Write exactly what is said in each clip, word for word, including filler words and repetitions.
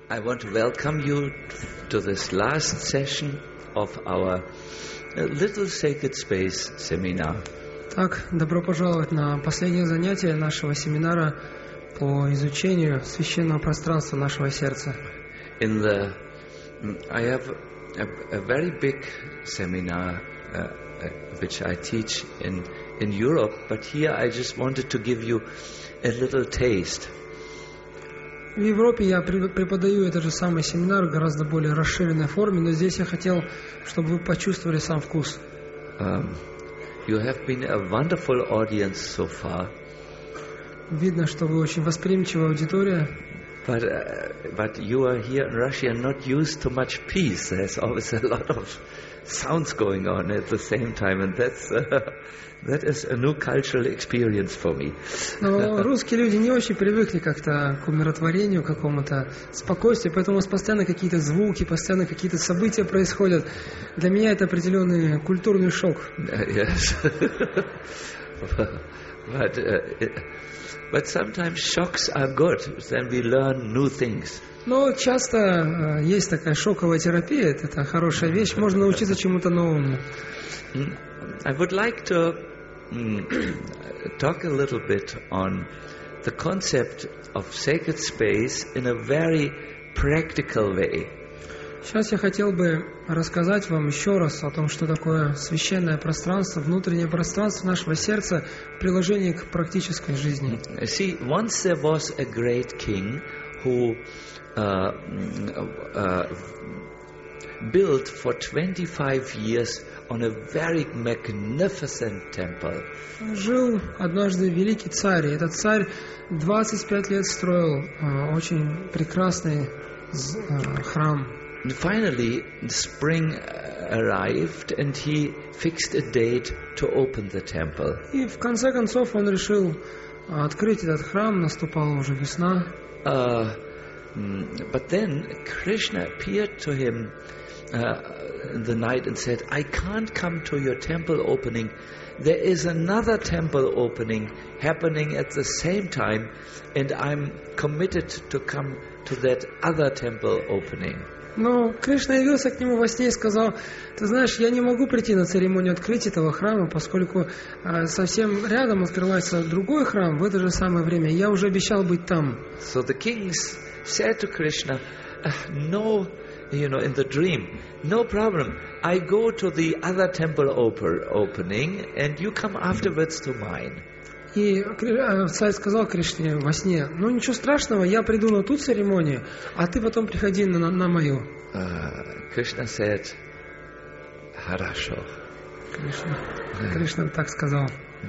I want to welcome you to this last session of our Little Sacred Space seminar. Так, добро пожаловать на последнее занятие нашего семинара по изучению священного пространства нашего сердца. In the, I have a, a very big seminar uh, uh, which I teach in in Europe, but here I just wanted to give you a little taste. В Европе я преподаю этот же самый семинар в гораздо более расширенной форме, но здесь я хотел, чтобы вы почувствовали сам вкус. Um, you have been a wonderful audience so far. Видно, что вы очень восприимчивая аудитория. But uh, but you are here in Russia not used to much peace. There's always a lot of sounds going on at the same time, and that's uh, that is a new cultural experience for me. Но русские люди не очень привыкли как-то к умиротворению, к какому-то спокойствию, поэтому у нас постоянно какие-то звуки, постоянно какие-то события происходят. Для меня это определенный культурный шок. Yes. But uh, but sometimes shocks are good. Then we learn new things. Но часто э, есть такая шоковая терапия, это хорошая вещь, можно научиться чему-то новому. I would like to mm, talk a little bit on the concept of sacred space in a very practical way. Сейчас я хотел бы рассказать вам еще раз о том, что такое священное пространство, внутреннее пространство нашего сердца в приложении к практической жизни. See, once there was a great king who uh, uh, built for twenty-five years on a very magnificent temple. Жил однажды великий царь, и этот царь двадцать пять лет строил uh, очень прекрасный uh, храм. And finally, spring arrived, and he fixed a date to open the temple. И в конце концов он решил открыть этот храм, наступала уже весна. Uh, but then Krishna appeared to him uh, in the night and said, I can't come to your temple opening. There is another temple opening happening at the same time, and I'm committed to come to that other temple opening. Но Кришна явился к нему во сне и сказал: ты знаешь, я не могу прийти на церемонию открытия этого храма, поскольку э, совсем рядом открывается другой храм в это же самое время. Я уже обещал быть там. So the king said to Krishna, uh, no, you know, in the dream, no problem. I go to the other temple oper- opening, and you come afterwards to mine. И царь сказал Кришне во сне: ну ничего страшного, я приду на ту церемонию, а ты потом приходи на, на мою. Кришна said, Хорошо. Кришна, Кришна так сказал.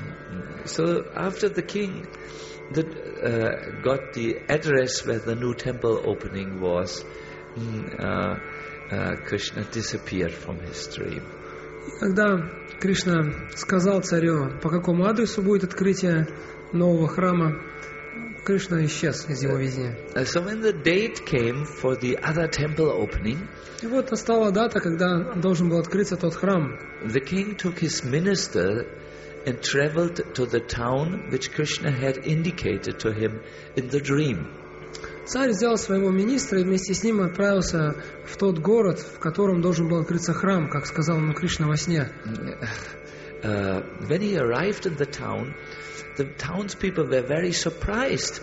So after the king that, uh, got the address where the new temple opening was, uh, uh, Krishna disappeared from his dream. И когда Кришна сказал царю, по какому адресу будет открытие нового храма, Кришна исчез из его видения. So when the date came for the other temple opening, и вот настала дата, когда должен был открыться тот храм. The king took his minister and traveled to the town which Krishna had indicated to him in the dream. Царь взял своего министра и вместе с ним отправился в тот город, в котором должен был открыться храм, как сказал ему Кришна во сне. Uh, when he arrived in the town, the townspeople were very surprised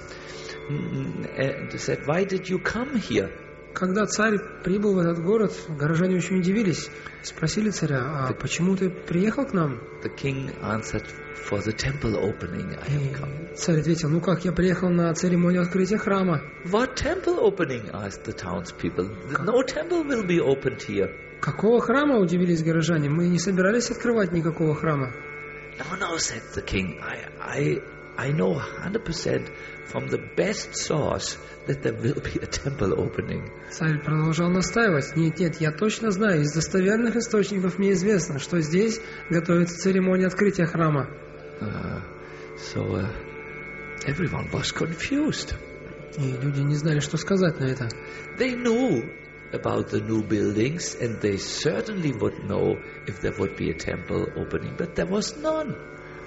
and said, "Why did you come here?" Когда царь прибыл в этот город, горожане очень удивились, спросили царя: а почему ты приехал к нам? The king answered, "For the temple opening I have come." Царь ответил: ну как, я приехал на церемонию открытия храма. What temple opening? Asked the townspeople. No temple will be opened here. Какого храма? Удивились горожане. Мы не собирались открывать никакого храма. No, no, said the king. I, I, I know one hundred percent from the best source that there will be a temple opening. Царь продолжал настаивать: нет, нет, я точно знаю, из достоверных источников мне известно, что здесь готовится церемония открытия храма. Uh, so uh, everyone was confused. И люди не знали, что сказать на это. They knew about the new buildings, and they certainly would know if there would be a temple opening, but there was none.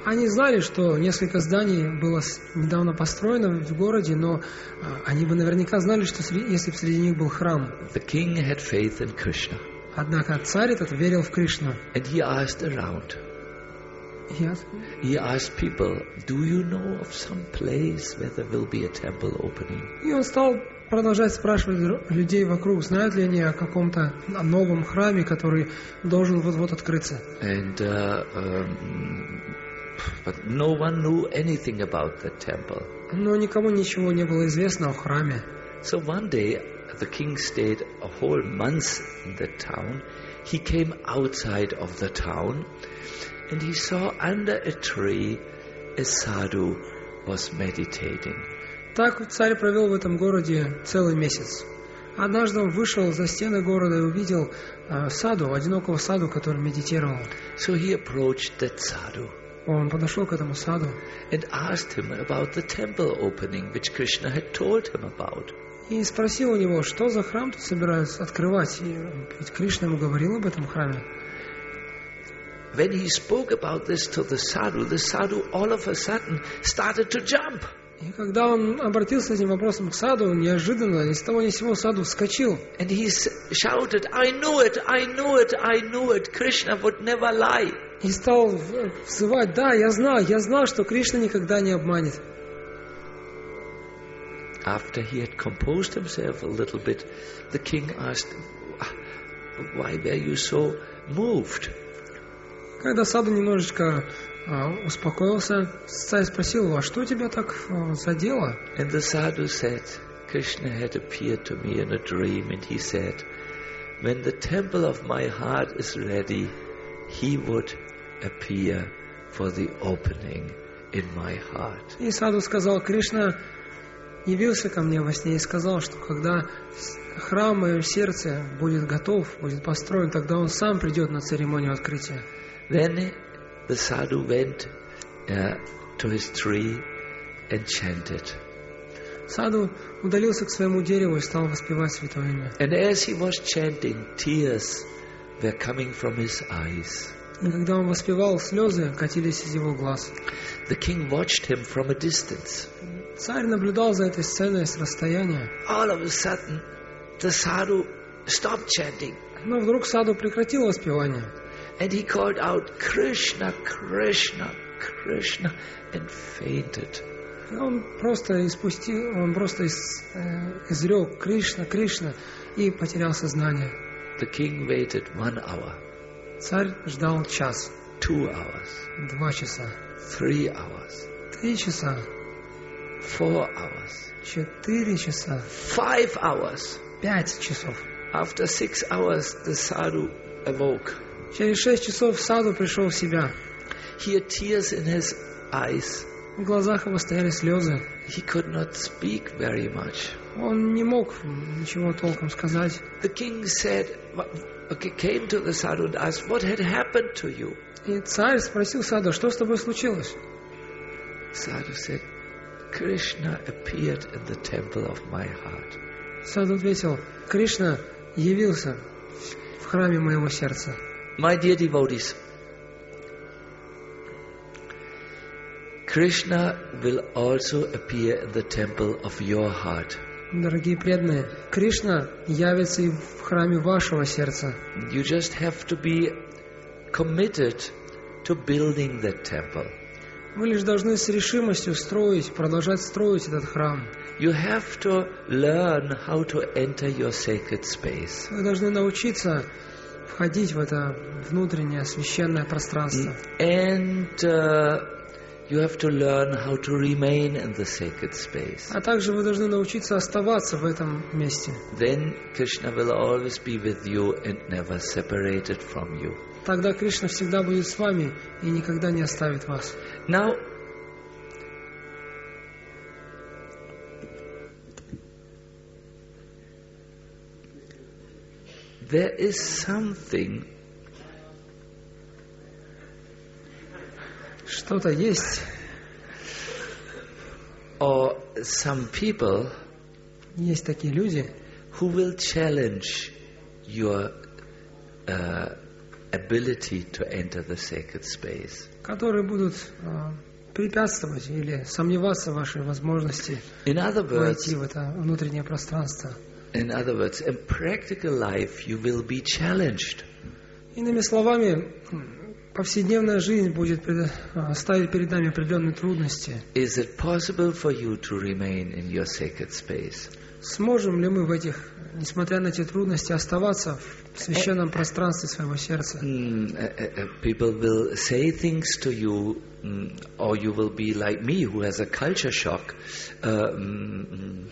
Они знали, что несколько зданий было недавно построено в городе, но они бы наверняка знали, что если бы среди них был храм. The king had faith in Krishna. Однако царь этот верил в Кришну. And he asked around. Yes. He asked people, do you know of some place where there will be a temple opening? И он стал продолжать спрашивать людей вокруг, знают ли они о каком-то новом храме, который должен вот-вот открыться. And uh, um, but no one knew anything about the temple. Но никому ничего не было известно о храме. So one day the king stayed a whole month in the town. He came outside of the town and he saw under a tree a sadhu was meditating. Так царь провел в этом городе целый месяц. Однажды он вышел за стены города и увидел э, саду, одинокого саду, который медитировал. So he approached that sadhu. Он подошел к этому саду and asked him about the temple opening which Krishna had told him about. И спросил у него, что за храм тут собираются открывать. И ведь Кришна ему говорил об этом храме. When he spoke about this to the sadhu, the sadhu all of a sudden started to jump. И когда он обратился с этим вопросом к саду, неожиданно, ни с того ни с сего саду вскочил. And he shouted, I knew it, I knew it, I knew it. Krishna would never lie. И стал взывать, да, я знал, я знал, что Кришна никогда не обманет. After he had composed himself a little bit, the king asked, why were you so moved? Когда саду немножечко а, успокоился, царь спросил его, а что тебя так а, задело? And the sadhu said, Krishna had appeared to me in a dream and he said, when the temple of my heart is ready, he would appear for the opening in my heart. И саду сказал, Кришна явился ко мне во сне и сказал, что когда храм в моем сердце будет готов, будет построен, тогда он сам придет на церемонию открытия. Then the sadhu went uh, to his tree and chanted. Саду удалился к своему дереву и стал воспевать святое имя. And as he was chanting, tears were coming from his eyes. И когда он воспевал, слезы катились из его глаз. The king watched him from a distance. Царь наблюдал за этой сценой с расстояния. All of a sudden, the sadhu stopped chanting. Но вдруг саду прекратил воспевание. And he called out, Krishna, Krishna, Krishna, and fainted. И он просто испустил, он просто из, э, изрек Кришна, Кришна и потерял сознание. The king waited one hour. Царь ждал час. Two hours. Два часа. Three hours. Три часа. Four hours. Четыре часа. Five hours. Пять часов. After six hours, the sadhu awoke. Через шесть часов саду пришел в себя. He had tears in his eyes. В глазах его стояли слезы. He could not speak very much. Он не мог ничего толком сказать. The king said, okay, came to the sadhu and asked, what had happened to you? И царь спросил саду, что с тобой случилось? Sadhu said, Krishna appeared in the temple of my heart. Саду ответил, Кришна явился в храме моего сердца. My dear devotees, Krishna will also appear in the temple of your heart. Дорогие преданные, Кришна явится и в храме вашего сердца. You just have to be committed to building that temple. Вы лишь должны с решимостью строить, продолжать строить этот храм. You have to learn how to enter your sacred space. Вы должны научиться входить в это внутреннее священное пространство. And uh, you have to learn how to remain in the sacred space. А также вы должны научиться оставаться в этом месте. Then Krishna will always be with you and never separated from you. Тогда Кришна всегда будет с вами и никогда не оставит вас. Now, there is something Что-то есть, or some people есть такие люди, who will challenge your uh, ability to enter the sacred space. которые будут а, препятствовать или сомневаться в вашей возможности In other words, войти в это внутреннее пространство. in other words, in practical life you will be challenged. Иными словами, повседневная жизнь будет пред- а, ставить перед нами определенные трудности. Is it possible for you to remain in your sacred space? Сможем ли мы в этих, несмотря на эти трудности, оставаться в священном пространстве своего сердца? Mm, uh, uh, people will say things to you, mm, or you will be like me, who has a culture shock, uh, mm,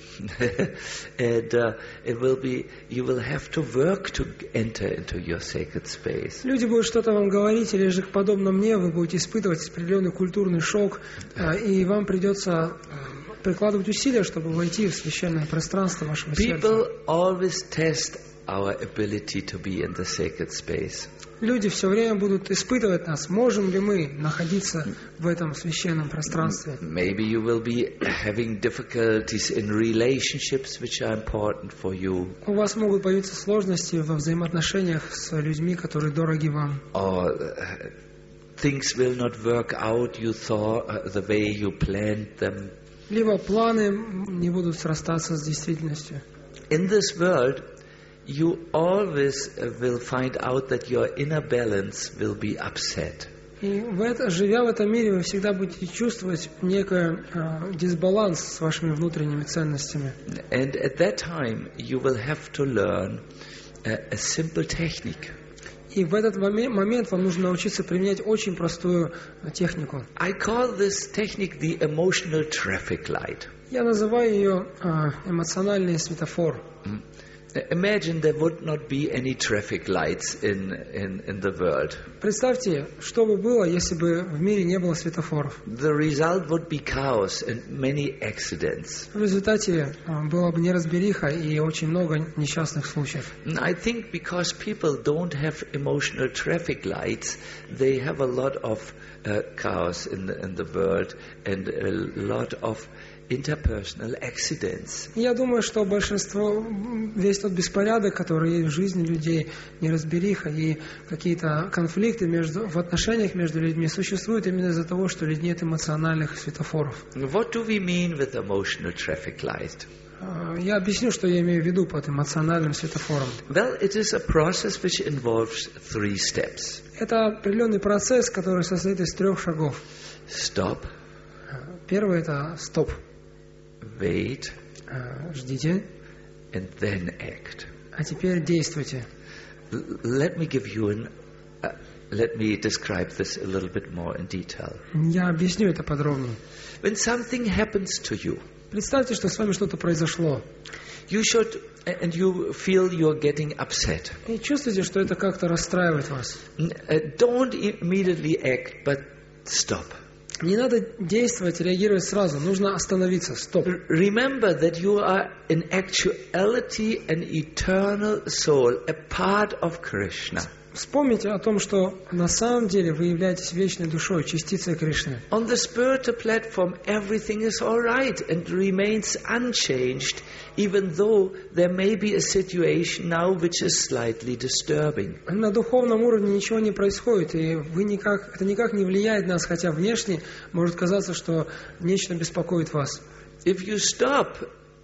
and uh, it will be. You will have to work to enter into your sacred space. Люди будут что-то вам говорить, или же подобно мне, вы будете испытывать определенный культурный шок, а, и вам придется прикладывать усилия, чтобы войти в священное пространство вашего сердца. People always test our ability to be in the sacred space. Люди все время будут испытывать нас, можем ли мы находиться в этом священном пространстве. Maybe you will be having difficulties in relationships which are important for you. У вас могут появиться сложности во взаимоотношениях с людьми, которые дороги вам. Or uh, things will not work out you thought uh, the way you planned them. Либо планы не будут срастаться с действительностью. In this world, you always uh, will find out that your inner balance will be upset. И в это, живя в этом мире, вы всегда будете чувствовать некий э, дисбаланс с вашими внутренними ценностями. And at that time, you will have to learn a, a simple technique. И в этот момент, момент вам нужно научиться применять очень простую э, технику. I call this technique the emotional traffic light. Я называю ее э, эмоциональный светофор. Imagine there would not be any traffic lights in, in, in the world. Представьте, что бы было, если бы в мире не было светофоров. The result would be chaos and many accidents. В результате э, была бы неразбериха и очень много несчастных случаев. And I think because people don't have emotional traffic lights, they have a lot of uh, chaos in the, in the world and a lot of interpersonal accidents. Я думаю, что большинство, весь тот беспорядок, который есть в жизни людей, неразбериха и какие-то конфликты между, в отношениях между людьми существуют именно из-за того, что у людей нет эмоциональных светофоров. What do we mean with emotional traffic light? Я объясню, что я имею в виду под эмоциональным светофором. Well, it is a process which involves three steps. Это определенный процесс, который состоит из трех шагов. Stop. Первый – это стоп. Wait, Ждите, and then act. а теперь действуйте. L- let me give you an. Uh, let me describe this a little bit more in detail. Я объясню это подробнее. When something happens to you, Представьте, что с вами что-то произошло. you should, and you feel you're getting upset. И чувствуете, что это как-то расстраивает вас. N- uh, don't immediately act, but stop. Не надо действовать, реагировать сразу. Нужно остановиться. Стоп. R- remember that you are in actuality an eternal soul, a part of Krishna. Вспомните о том, что на самом деле вы являетесь вечной душой, частицей Кришны. On the spiritual platform, everything is all right and remains unchanged, even though there may be a situation now which is slightly disturbing. На духовном уровне ничего не происходит, и вы никак, это никак не влияет на нас, хотя внешне может казаться, что нечто беспокоит вас. If you stop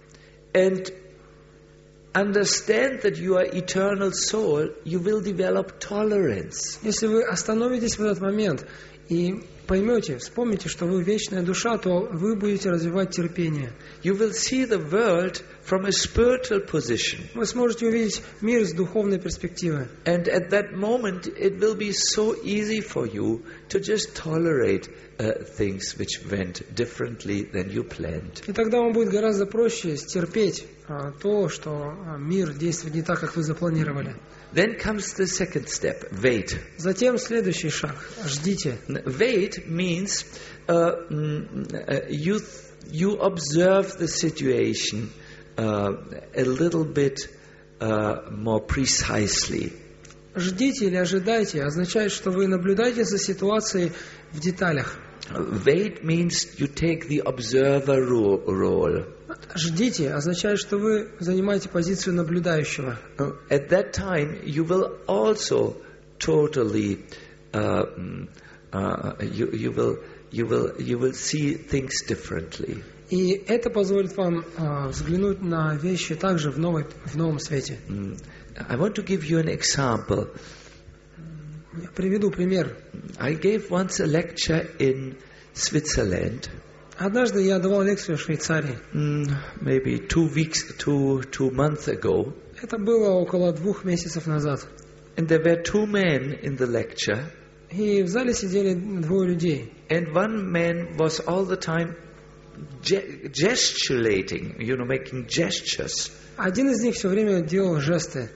and understand that you are eternal soul, you will develop tolerance. Если вы остановитесь в этот момент и поймете, вспомните, что вы вечная душа, то вы будете развивать терпение. You will see the world from a spiritual position. Вы сможете увидеть мир с духовной перспективы. And at that moment, it will be so easy for you to just tolerate uh, things which went differently than you planned. И тогда вам будет гораздо проще стерпеть а, то, что а, мир действует не так, как вы запланировали. Then comes the second step, wait. Затем следующий шаг. Ждите. Wait means uh, mm, uh, you, you observe the situation uh, a little bit uh, more precisely. Ждите или ожидайте означает, что вы наблюдаете за ситуацией в деталях. Wait means you take the observer ro- role. Ждите означает, что вы занимаете позицию наблюдающего. At that time, you will also totally, uh, uh, you, you will, you will, you will see things differently. И это позволит вам uh, взглянуть на вещи также в, новой, в новом свете. Mm. I want to give you an example. Я приведу пример. I gave once a lecture in Switzerland. Однажды я давал лекцию в Швейцарии. Mm, maybe two weeks, two two months ago. Это было около двух месяцев назад. And there were two men in the lecture. И в зале сидели двое людей. And one man was all the time ge- gesticulating, you know, making gestures. Один из них все время делал жесты,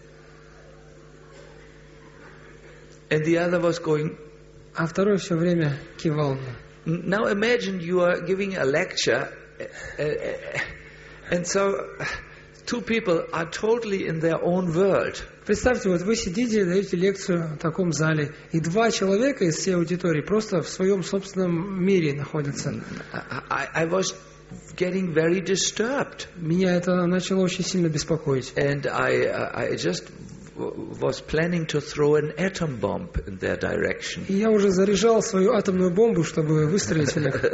And the other was going. а второй все время кивал. Now imagine you are giving a lecture, uh, uh, and so two people are totally in their own world. Представьте, вот вы сидите и даете лекцию в таком зале, и два человека из всей аудитории просто в своем собственном мире находятся. I, I was getting very disturbed. Меня это начало очень сильно беспокоить. And I, I just was planning to throw an atom bomb in their direction. И я уже заряжал свою атомную бомбу, чтобы выстрелить в них.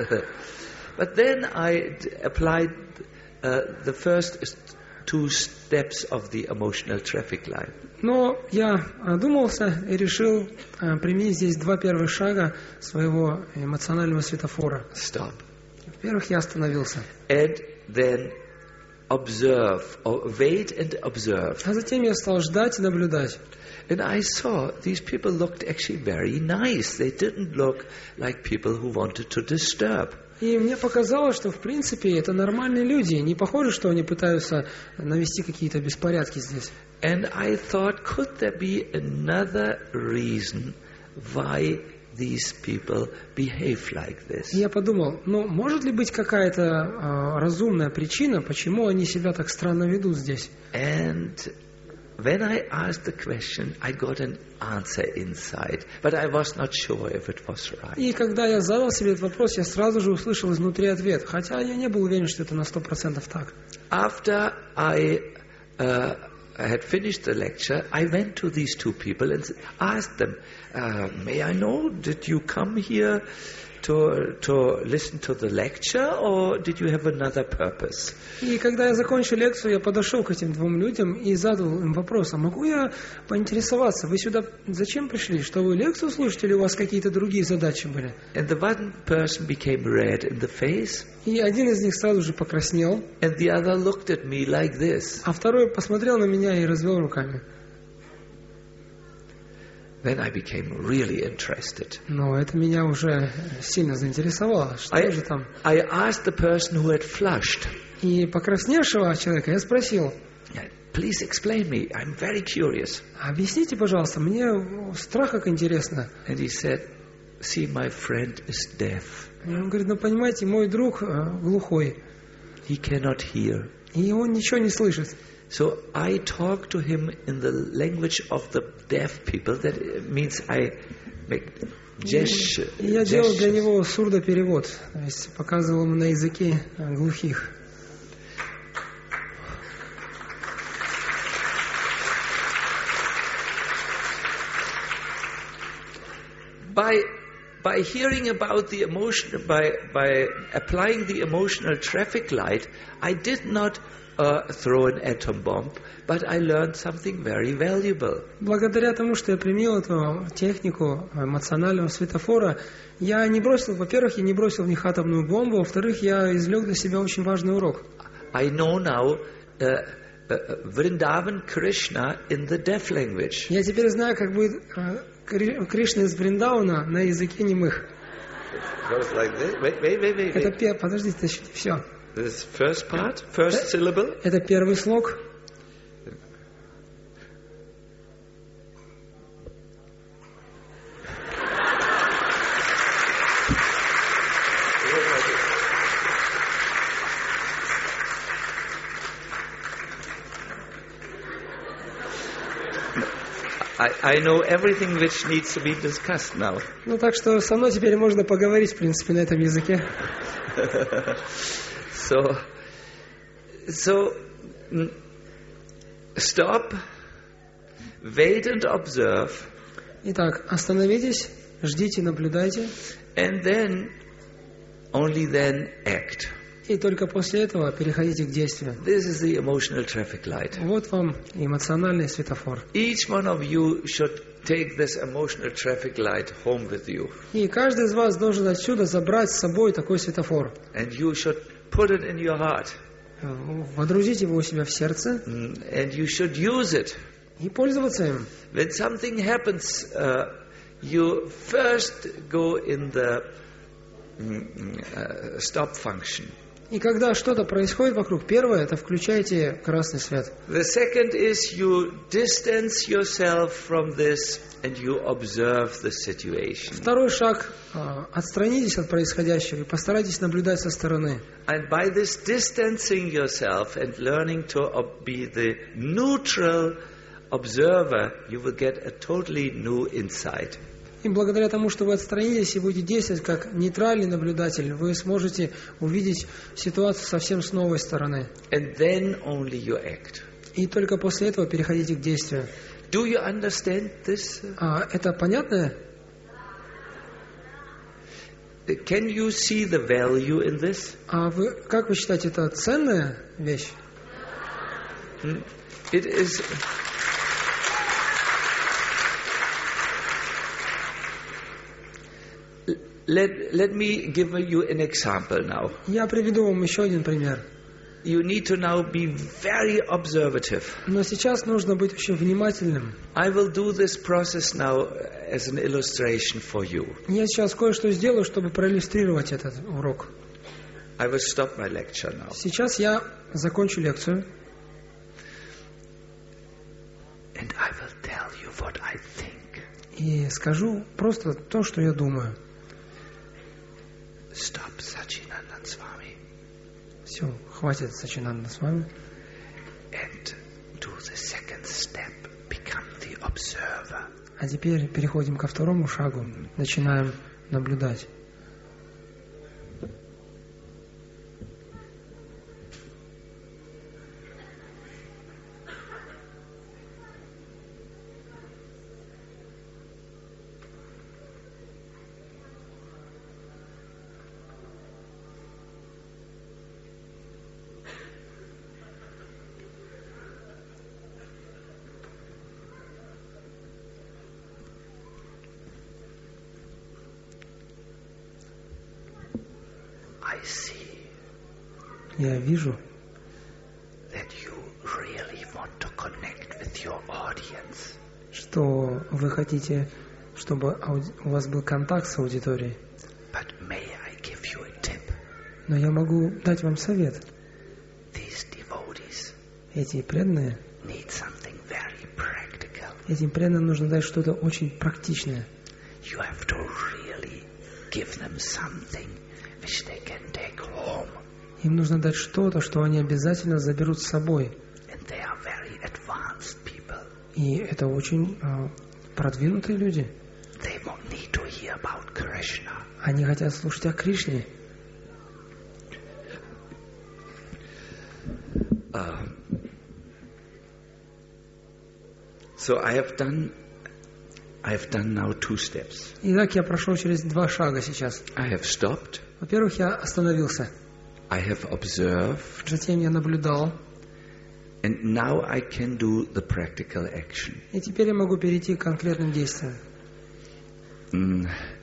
But then I applied uh, the first two steps of the emotional traffic light. Но я одумался и решил uh, применить здесь два первых шага своего эмоционального светофора. Stop. Во-первых, я остановился. And then observe, or wait and observe. А затем я стал ждать и наблюдать. And I saw these people looked actually very nice. They didn't look like people who wanted to disturb. И мне показалось, что в принципе это нормальные люди. Не похоже, что они пытаются навести какие-то беспорядки здесь. And I thought, could there be another reason why these people behave like this? И я подумал, ну, может ли быть какая-то э, разумная причина, почему они себя так странно ведут здесь? And when I asked the question, I got an answer inside, but I was not sure if it was right. И когда я задал себе этот вопрос, я сразу же услышал изнутри ответ, хотя я не был уверен, что это на сто процентов так. After I uh, I had finished the lecture, I went to these two people and asked them, uh, may I know, did you come here to, to listen to the lecture, or did you have another purpose? И когда я закончил лекцию, я подошел к этим двум людям и задал им вопрос, а могу я поинтересоваться, вы сюда зачем пришли? Что вы лекцию слушаете или у вас какие-то другие задачи были? And the one person became red in the face. И один из них сразу же покраснел. And the other looked at me like this. А второй посмотрел на меня и развел руками. Then I became really interested. Но это меня уже сильно заинтересовало. Что I, же там? I asked the person who had flushed. И покрасневшего человека я спросил, please explain me, I'm very curious. Объясните, пожалуйста, мне страх как интересно. And he said, see, my friend is deaf. И он говорит, ну понимаете, мой друг глухой. He cannot hear. И он ничего не слышит. So I talk to him in the language of the deaf people. That means I make gesture. И я делал для него сурдоперевод, то есть показывал ему на языке глухих. By by hearing about the emotion, by by applying the emotional traffic light, I did not Uh, throw an atom bomb, but I learned something very valuable. Благодаря тому, что я применил эту технику эмоционального светофора, я не бросил, во-первых, я не бросил в них атомную бомбу, во-вторых, я извлек для себя очень важный урок. I know now uh, uh, Vrindavan Krishna in the deaf language. Я теперь знаю, как будет uh, Кришна из Вриндауна на языке немых. Goes like this. Wait, wait, wait, wait. Это пер... Подождите, все. This first part, first syllable. Это первый слог. I, I know everything which needs to be discussed now. Ну так что со мной теперь можно поговорить, в принципе, на этом языке. So, so stop, wait and observe. Итак, остановитесь, ждите, наблюдайте, and then, only then act. и только после этого переходите к действию. This is the emotional traffic light. Вот вам эмоциональный светофор. Each one of you should take this emotional traffic light home with you. И каждый из вас должен отсюда забрать с собой такой светофор. And you should put it in your heart. Водрузить его у себя в сердце And you should use it. и пользоваться им. When something happens, uh, you first go in the mm, uh, stop function. И когда что-то происходит вокруг, первое, это включайте красный свет. The second is you distance yourself from this and you observe the situation. Второй шаг, а, отстранитесь от происходящего и постарайтесь наблюдать со стороны. And by this distancing yourself and learning to ob- be the neutral observer, you will get a totally new insight. И благодаря тому, что вы отстранитесь и будете действовать как нейтральный наблюдатель, вы сможете увидеть ситуацию совсем с новой стороны. And then only you act. И только после этого переходите к действию. Do you understand this? А это понятно? Can you see the value in this? А вы, как вы считаете, это ценная вещь? It is. Let, let me give you an example now. Я приведу вам еще один пример. You need to now be very observative. Но сейчас нужно быть очень внимательным. I will do this process now as an illustration for you. Я сейчас кое-что сделаю, чтобы проиллюстрировать этот урок. I will stop my lecture now. Сейчас я закончу лекцию. And I will tell you what I think. И скажу просто то, что я думаю. Stop, Sachinandan Swami. Все, хватит Сачинанда с вами. And do the second step. Become the observer. А теперь переходим ко второму шагу. Начинаем наблюдать. I see Я вижу, that you really want to connect with your audience. что вы хотите, чтобы ауди- у вас был контакт с аудиторией. But may I give you a tip? Но я могу дать вам совет. These devotees Эти преданные, need something very practical. этим преданным нужно дать что-то очень практичное. You have to really give them something which they can take home. Им нужно дать что-то, что они обязательно заберут с собой. And they are very advanced people. И это очень э, продвинутые люди. They won't need to hear about Krishna. Они хотят слушать о Кришне. Uh, so I have done I have done now two steps. Итак, я прошел через два шага сейчас. I have stopped. Во-первых, я остановился. I have observed. Затем я наблюдал. And now I can do the practical action. И теперь я могу перейти к конкретным действиям. Mm.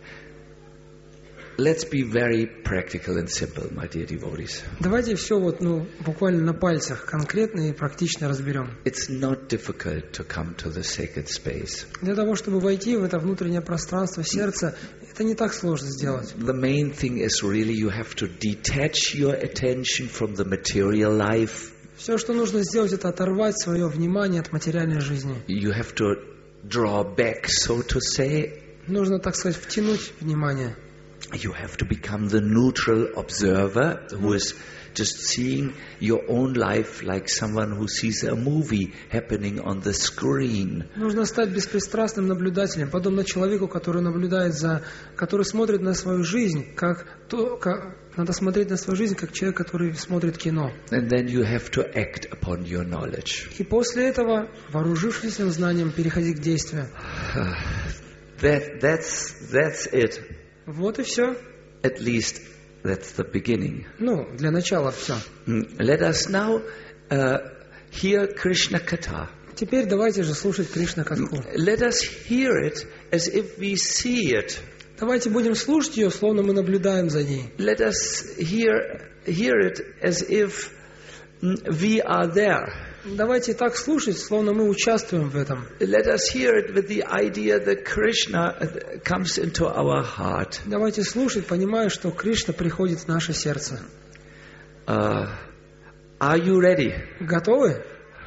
Let's be very practical and simple, my dear devotees. Давайте все вот, ну, буквально на пальцах конкретно и практично разберем. It's not difficult to come to the sacred space. Для того, чтобы войти в это внутреннее пространство сердца, это не так сложно сделать. The main thing is really you have to detach your attention from the material life. Все, что нужно сделать, это оторвать свое внимание от материальной жизни. You have to draw back, so to say. Нужно, так сказать, втянуть внимание. You have to become the neutral observer who is just seeing your own life like someone who sees a movie happening on the screen. Нужно стать беспристрастным наблюдателем, подобно человеку, который наблюдает за, который смотрит на свою жизнь, как то, как надо смотреть на свою жизнь, как человек, который смотрит кино. And then you have to act upon your knowledge. И после этого, вооружившись этим знанием, переходить к действию. that, that's, that's it. Вот и все. At least that's the beginning. Ну, для начала все. Mm, Let us now uh, hear Krishna Katha. Теперь давайте же слушать Кришна Катху. Let us hear it as if we see it. Давайте будем слушать ее, словно мы наблюдаем за ней. Let us hear, hear it as if mm, we are there. Давайте так слушать, словно мы участвуем в этом. Let us hear it with the idea that Krishna comes into our heart. Давайте слушать, понимая, что Кришна приходит в наше сердце. Uh, are you ready? Готовы?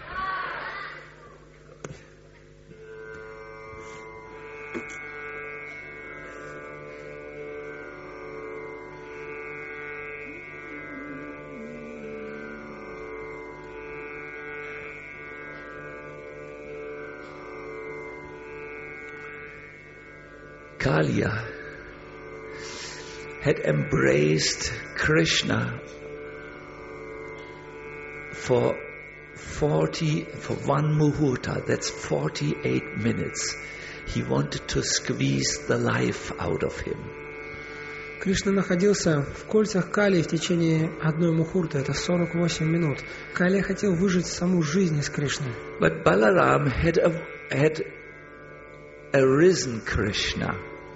Kaliya had embraced Krishna for forty, for one muhurta, that's forty-eight minutes. He wanted to squeeze the life out of him. Кришна находился в кольцах Кали в течение одной мухурты, это сорок восемь минут. Кали хотел выжать саму жизнь из Кришны. But Balaram had, a, had arisen Krishna,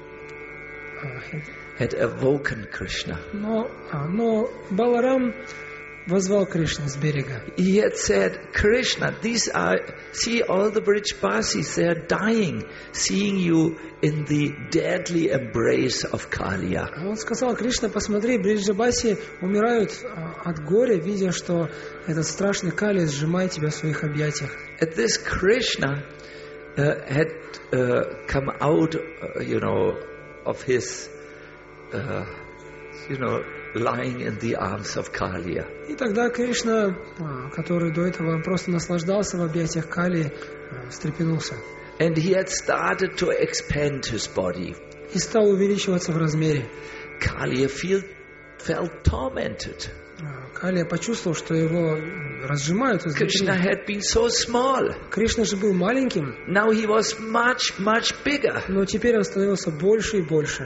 had awoken Krishna. Но, а, но Баларам возвал Кришну с берега. He had said, Krishna, these are, see all the Brijbasis, they are dying, seeing you in the deadly embrace of Kaliya. Он сказал: Кришна, посмотри, Бриджабаси умирают а, от горя, видя, что этот страшный Кали сжимает тебя в своих объятиях. At this, Krishna uh, had uh, come out, uh, you know, of his, uh, you know, lying in the arms of Kaliya. И тогда Кришна, а, который до этого просто наслаждался в объятиях Кали, а, встрепенулся. And he had started to expand his body. И стал увеличиваться в размере. Kaliya feel, felt tormented. А, Кали почувствовал, что его разжимают изнутри. Krishna had been so small. Кришна же был маленьким, Now he was much, much bigger. но теперь он становился больше и больше.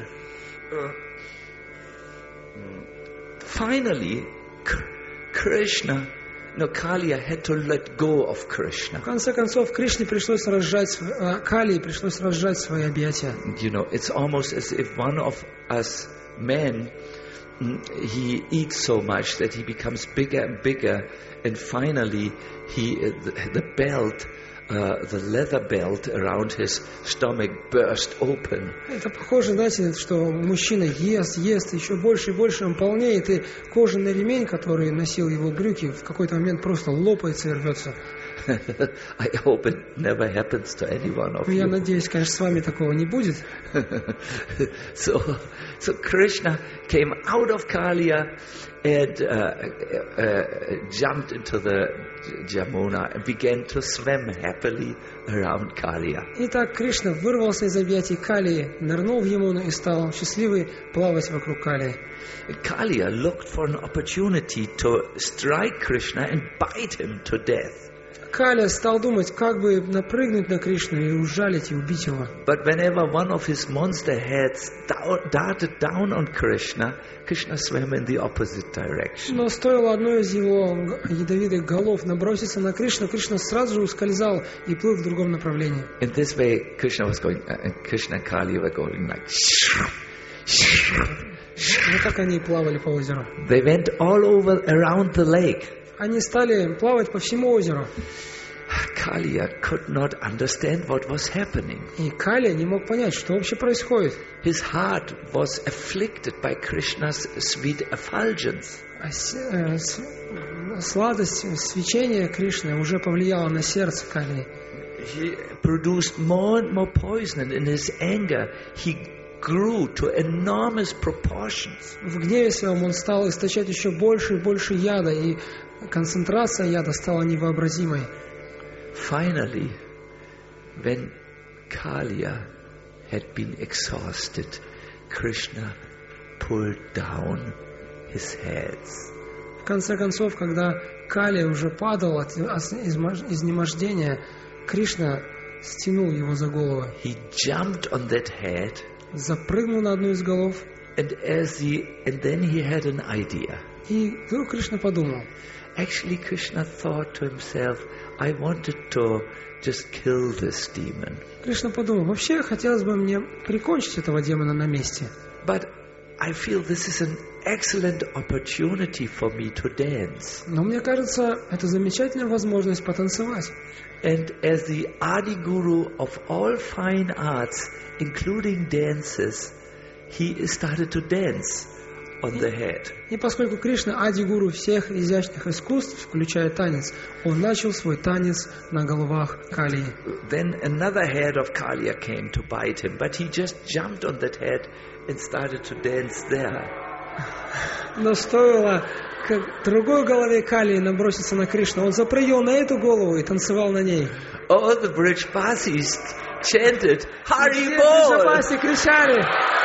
Finally, K- Krishna, no, Kaliya had to let go of Krishna. В конце концов, Кришне пришлось разжать, св- а, Кали пришлось разжать свои объятия. You know, it's almost as if one of us men, mm, he eats so much that he becomes bigger and bigger, and finally, he uh, the, the belt, uh, the leather belt around his stomach burst open. Это похоже, знаете, что мужчина ест, ест, еще больше и больше он полнеет, и кожаный ремень, который носил его брюки, в какой-то момент просто лопается и рвется. I hope it never happens to any one of Я you. надеюсь, конечно, с вами такого не будет. so, so Krishna came out of Kaliya and uh, uh, jumped into the Jamuna and began to swim happily around Kaliya. Итак, Кришна вырвался из объятий Кали, нырнул в Ямуну и стал счастливый плавать вокруг Кали. Kaliya looked for an opportunity to strike Krishna and bite him to death. Кали стал думать, как бы напрыгнуть на Кришну и ужалить и убить его. But whenever one of his monster heads down, darted down on Krishna, Krishna swam in the opposite direction. Но стоило одной из его ядовитых голов наброситься на Кришну, Кришна сразу же ускользал и плыл в другом направлении. In this way, Krishna was going, uh, and Krishna and Kali were going like. Вот так они и плавали по озеру. They went all over around the lake. Они стали плавать по всему озеру. Kaliya could not understand what was happening. И Кали не мог понять, что вообще происходит. His heart was afflicted by Krishna's sweet effulgence. А с- э, с- Сладость свечения Кришны уже повлияла на сердце Кали. He produced more and more poison, and in his anger, he grew to enormous proportions. В гневе своем он стал источать еще больше и больше яда, и концентрация яда стала невообразимой. Finally, when Kaliya had been exhausted, Krishna pulled down his heads. В конце концов, когда Кали уже падал от от измождения, Кришна стянул его за голову, he jumped on that head, запрыгнул на одну из голов, and as he, and then he had an idea. и вдруг Кришна подумал. Actually, Krishna thought to himself, I wanted to just kill this demon. Кришна подумал, вообще хотелось бы мне прикончить этого демона на месте. But I feel this is an excellent opportunity for me to dance. Но мне кажется, это замечательная возможность потанцевать. And as the Adi Guru of all fine arts, including dances, he started to dance on the head. И поскольку Кришна ади-гуру всех изящных искусств, включая танец, он начал свой танец на головах Калии. Then another head of Kaliya came to bite him, but he just jumped on that head and started to dance there. Но стоило к другой голове Калии наброситься на Кришну, он запрыгнул на эту голову и танцевал на ней. All the Brajbasis chanted, Hari Все Bol! бриджабаси кричали.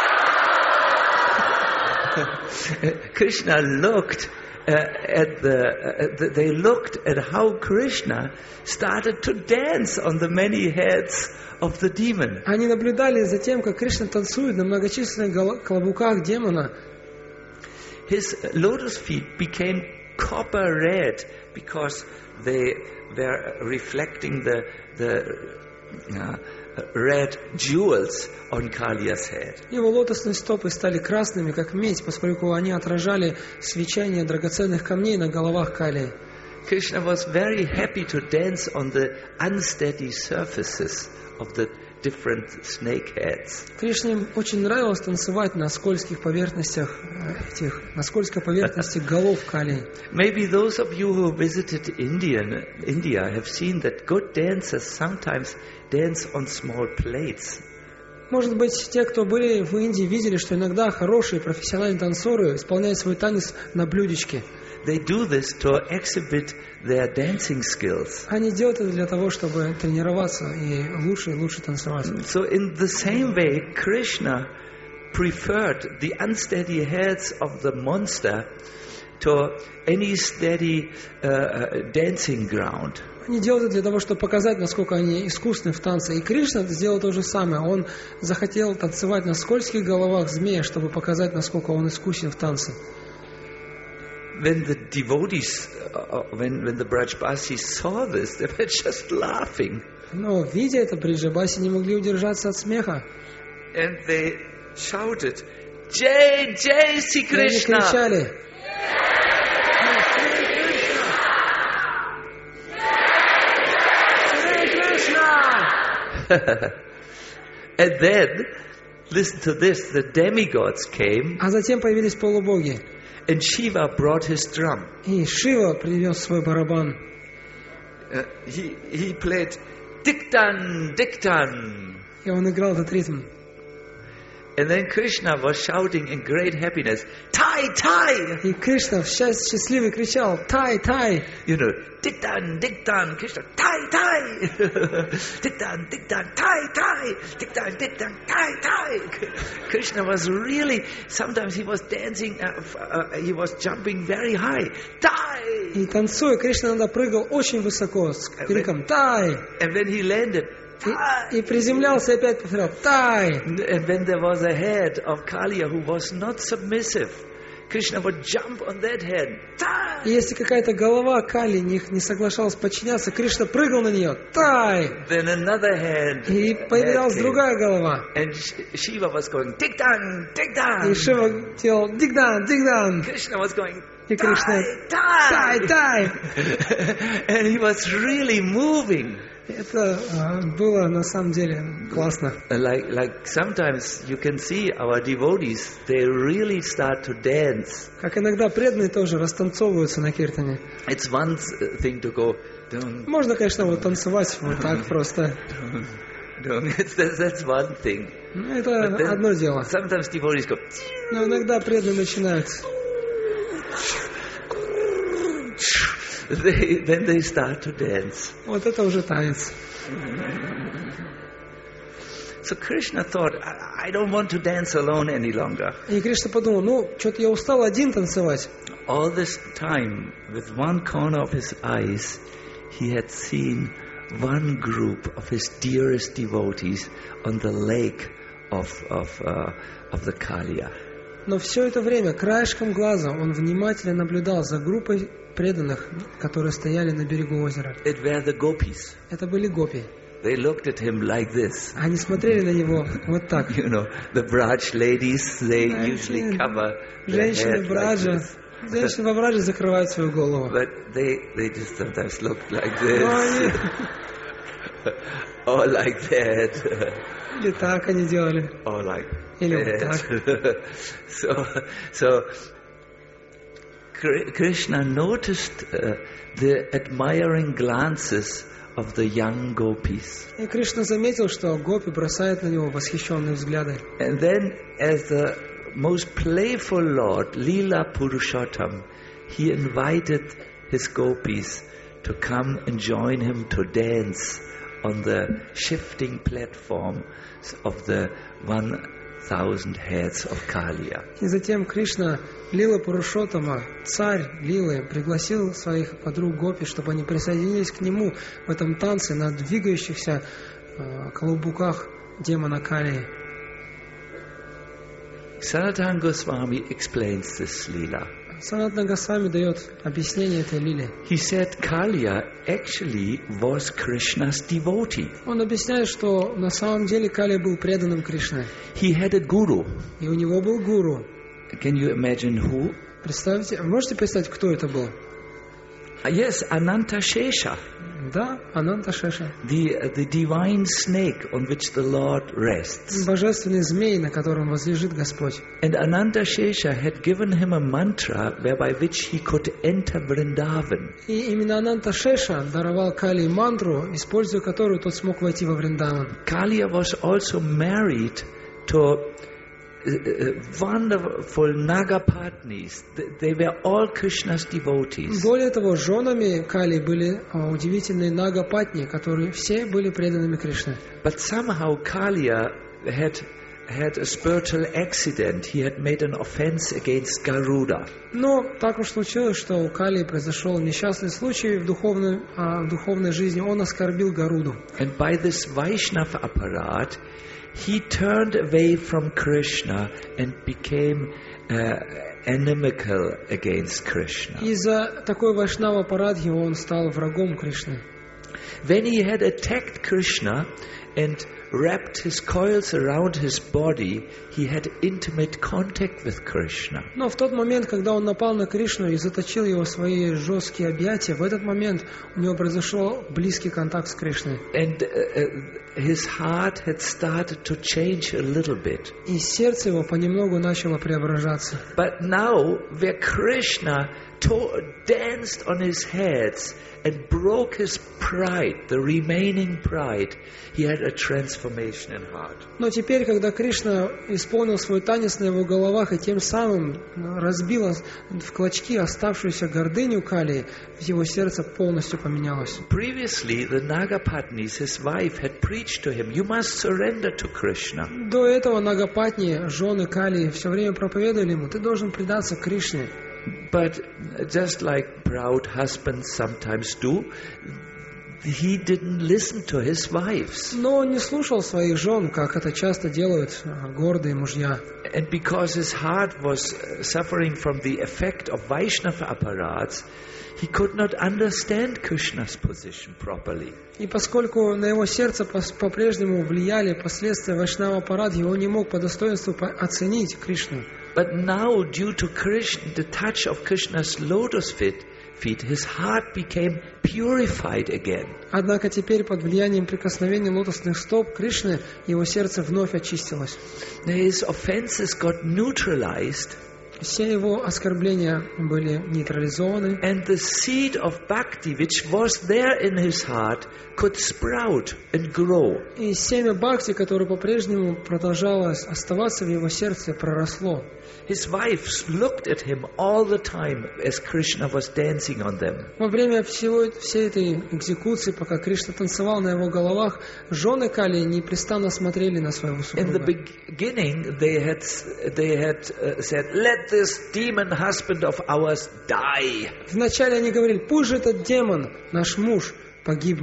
Krishna looked uh, at the, uh, the, they looked at how Krishna started to dance on the many heads of the demon. Они наблюдали за тем, как Кришна танцует на многочисленных гол- клобуках демона. His lotus feet became copper red because they were reflecting the, the uh, red jewels on Kaliya's head. Его лотосные стопы стали красными, как медь, поскольку они отражали свечение драгоценных камней на головах Калии. Krishna was very happy to dance on the unsteady surfaces of the different snake heads. Кришне очень нравилось танцевать на скользких поверхностях этих, на скользкой поверхности голов Калии. Maybe those of you who visited India, India have seen that good dancers sometimes dance on small plates. Может быть, те, кто были в Индии, видели, что иногда хорошие профессиональные танцоры исполняют свой танец на блюдечке. They do this to exhibit their dancing skills. Они делают это для того, чтобы тренироваться и лучше и лучше танцевать. So in the same way, Krishna preferred the unsteady heads of the monster to any steady uh, dancing ground. Они делают это для того, чтобы показать, насколько они искусны в танце. И Кришна сделал то же самое. Он захотел танцевать на скользких головах змея, чтобы показать, насколько он искусен в танце. When the devotees, uh, when, when the Brajbasis saw this, they were just laughing. Но, видя это, бриджабаси не могли удержаться от смеха. And they shouted, Jai, Jai, Sri И они Krishna! кричали. And then, listen to this, the demigods came, А затем появились полубоги. and Shiva brought his drum. И Шива принес свой барабан. Uh, he, he played Diktan, Diktan. И он играл этот ритм. And then Krishna was shouting in great happiness, Tai, Tai! И Кришна в счаст- счастливый кричал: «Тай, тай!» You know, Diktan, Diktan, Krishna, Tai, Tai! Diktan, Diktan, Tai, Tai! Diktan, Diktan, Tai, Tai! Krishna was really, sometimes he was dancing, uh, f- uh, he was jumping very high. Tai! И танцуя, Кришна иногда прыгал очень высоко с криком «Тай!» And when he landed, И, и приземлялся и опять повторял «Тай!» and when there was a head of Kaliya who was not submissive, Krishna would jump on that head. Tai! И если какая-то голова Кали не, не соглашалась подчиняться, Кришна прыгал на нее «Тай!» Then another head. И head появлялась came. другая голова. And Sh- Shiva was going, Dikdan, Dikdan. И Шива делал «Дигдан, дигдан!» Krishna was going, И Кришна Tai, «Тай, тай!» And he was really moving. Это а, было на самом деле классно. Like, like sometimes you can see our devotees, they really start to dance. Как иногда преданные тоже растанцовываются на киртане. It's one thing to go, dun, Можно, конечно, вот танцевать вот так просто. dun. It's, that's, that's one thing. Ну, это But then одно дело. Sometimes devotees go, Но иногда преданные начинают. they, then they start to dance. Вот это уже танец. So Krishna thought, I, I don't want to dance alone any longer. И Кришна подумал, ну, что-то я устал один танцевать. All this time, with one corner of his eyes, he had seen one group of his dearest devotees on the lake of, of, uh, of the Kalia. Но все это время, краешком глаза, он внимательно наблюдал за группой преданных, которые стояли на берегу озера. It were the gopis. Это были гопи. They looked at him like this. Они смотрели на него вот так. You know, the Braj ladies, they usually cover their Женщины head like Браджа, this. женщины во Брадже закрывают свою голову. But they, they just sometimes looked like Но они this. Or like that. или так они делали. Or like Или вот that. so, so Kri- Krishna noticed uh, the admiring glances of the young gopis. И Кришна заметил, что гопи бросают на него восхищенные взгляды. And then, as the most playful Lord, Leela Purushottam, he invited his gopis to come and join him to dance on the shifting platform of the one thousand heads of Kalia. И затем Кришна, Лила Пурушоттама, царь Лилы, пригласил своих подруг гопи, чтобы они присоединились к нему в этом танце на двигающихся э, колобуках демона Калии. Sanatana Goswami explains this Leela. Санатана Госвами дает объяснение этой лиле. He said Kalia actually was Krishna's devotee. Он объясняет, что на самом деле Калия был преданным Кришне. He had a guru. И у него был гуру. Can you imagine who? Представьте, можете представить, кто это был? Uh, yes, Ananta Shesha, Да, Ананта Шеша. the, uh, the divine snake on which the Lord rests. Божественный змей, на котором возлежит Господь. And Ananta Shesha had given him a mantra whereby which he could enter Vrindavan. И именно Ананта Шеша даровал Калии мантру, используя которую тот смог войти во Вриндаван. Kalia was also married to uh, uh, wonderful Nagapatnis. Th- They were all Krishna's devotees. Более того, женами Калии были а, удивительные Нагапатни, которые все были преданными Кришне. But somehow Kalia had had a spiritual accident. He had made an offense against Garuda. Но так уж случилось, что у Калии произошел несчастный случай в духовной, а, в духовной жизни. Он оскорбил Гаруду. And by this Vaishnava apparat, he turned away from Krishna and became uh, inimical against Krishna. Из-за такой вайшнава парадхи он стал врагом Кришны. When he had attacked Krishna and wrapped his coils around his body, he had intimate contact with Krishna. Но в тот момент, когда он напал на Кришну и заточил его в свои жесткие объятия, в этот момент у него произошел близкий контакт с Кришной. And uh, uh, his heart had started to change a little bit. И сердце его понемногу начало преображаться. But now, where Krishna to- danced on his heads and broke his pride, the remaining pride, he had a transformation in heart. Но теперь, когда Кришна исполнил свой танец на его головах и тем самым разбил в клочки оставшуюся гордыню Калии, в его сердце полностью поменялось. Previously, the Nagapatnis, his wife, had preached to him, you must surrender to Krishna. До этого Нагапатни, жены Калии, все время проповедовали ему: ты должен предаться Кришне. But just like proud husbands sometimes do, he didn't listen to his wives. Но он не слушал своих жен, как это часто делают гордые мужья. And because his heart was suffering from the effect of Vaishnava apparats, he could not understand Krishna's position properly. И поскольку на его сердце по-прежнему влияли последствия вайшнава парадхи, он не мог по достоинству оценить Кришну. But now, due to Krishna, the touch of Krishna's lotus feet, feet, his heart became purified again. Однако теперь под влиянием прикосновения лотосных стоп Кришны его сердце вновь очистилось. His offenses got neutralized, Все его оскорбления были нейтрализованы. and the seed of bhakti, which was there in his heart, could sprout and grow. И семя бхакти, которое по-прежнему продолжало оставаться в его сердце, проросло. His wives looked at him all the time as Krishna was dancing on them. Во время всего, всей этой экзекуции, пока Кришна танцевал на его головах, жены Калии непрестанно смотрели на своего In the супруга. beginning, they had they had uh, said, "Let this demon husband of ours die." Вначале они говорили: пусть же этот демон, наш муж, погибнет.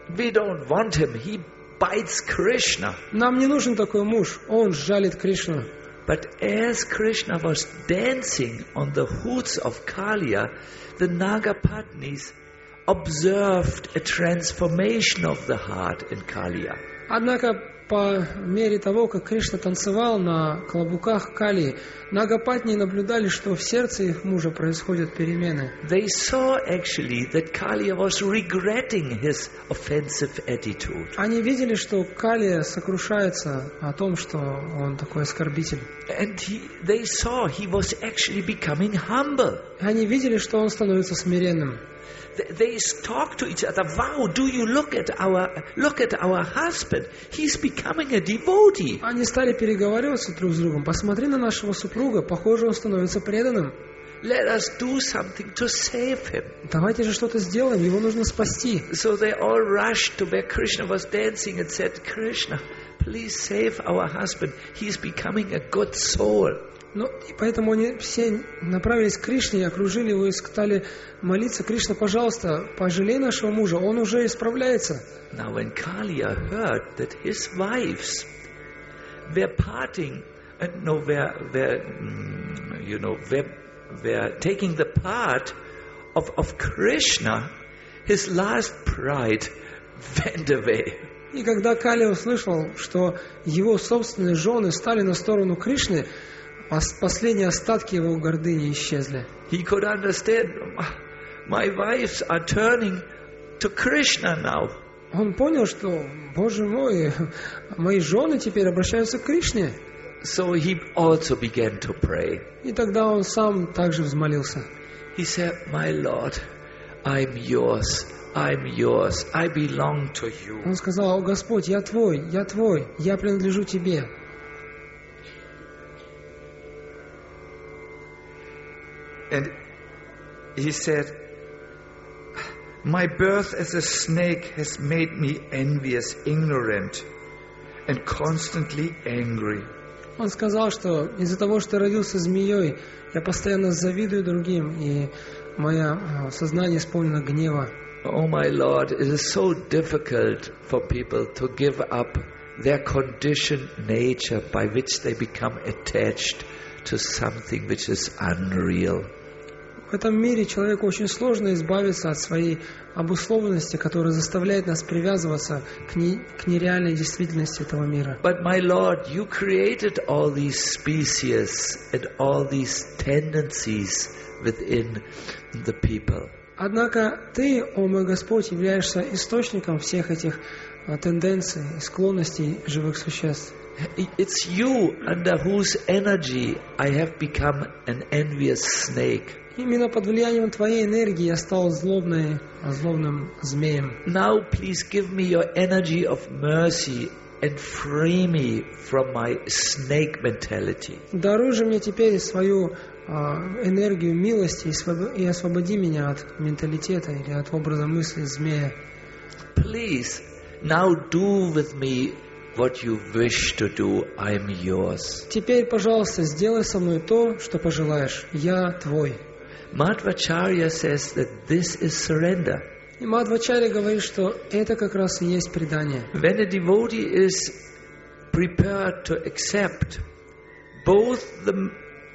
We don't want him. He bites Krishna. Нам не нужен такой муж, он жалит Кришну. But as Krishna was dancing on the hoods of Kaliya, the Nagapatnis observed a transformation of the heart in Kaliya. Однако, по мере того, как Кришна танцевал на клобуках Калии, Нагапатни наблюдали, что в сердце их мужа происходят перемены. They saw actually that Kaliya was regretting his offensive attitude. Они видели, что Калия сокрушается о том, что он такой оскорбитель. And he, they saw he was actually becoming humble. Они видели, что он становится смиренным. They talk to each other. Wow, do you look at our look at our husband? He's becoming a devotee. Они стали переговариваться друг с другом. Посмотри на нашего супруга, похоже, он становится преданным. Let us do something to save him. Давайте же что-то сделаем, его нужно спасти. So they all rushed to where Krishna was dancing and said, Krishna, please save our husband. He's becoming a good soul. Ну, и поэтому они все направились к Кришне и окружили его и стали молиться: Кришна, пожалуйста, пожалей нашего мужа, он уже исправляется. Now when Kaliya heard that his wives were parting, uh, no, were, were, mm, you know, were, were taking the part of, of Krishna, his last pride went away. И когда Калия услышал, что его собственные жены стали на сторону Кришны, последние остатки его гордыни исчезли. He could understand, my wives are turning to Krishna now. Он понял, что, Боже мой, мои жены теперь обращаются к Кришне. So he also began to pray. И тогда он сам также взмолился. He said, my Lord, I'm yours, I'm yours, I belong to you. Он сказал: о Господь, я твой, я твой, я принадлежу тебе. And he said, my birth as a snake has made me envious, ignorant, and constantly angry. Он сказал, что из-за того, что родился змеей, я постоянно завидую другим, и мое сознание исполнено гнева. Oh my Lord, it is so difficult for people to give up their conditioned nature by which they become attached to something which is unreal. В этом мире человеку очень сложно избавиться от своей обусловленности, которая заставляет нас привязываться к, не, к нереальной действительности этого мира. But my Lord, you created all these species and all these tendencies within the people. Однако Ты, о мой Господь, являешься источником всех этих тенденций и склонностей живых существ. It's you under whose energy I have become an envious snake. Именно под влиянием Твоей энергии я стал злобной, злобным змеем. Now please give me your energy of mercy and free me from my snake mentality. Даруй же мне теперь свою а, энергию милости и, и освободи меня от менталитета или от образа мысли змея. Please now do with me what you wish to do. I'm yours. Теперь, пожалуйста, сделай со мной то, что пожелаешь. Я твой. Madhvacharya says that this is surrender. И Мадхвачарья говорит, что это как раз и есть предание. When a devotee is prepared to accept both the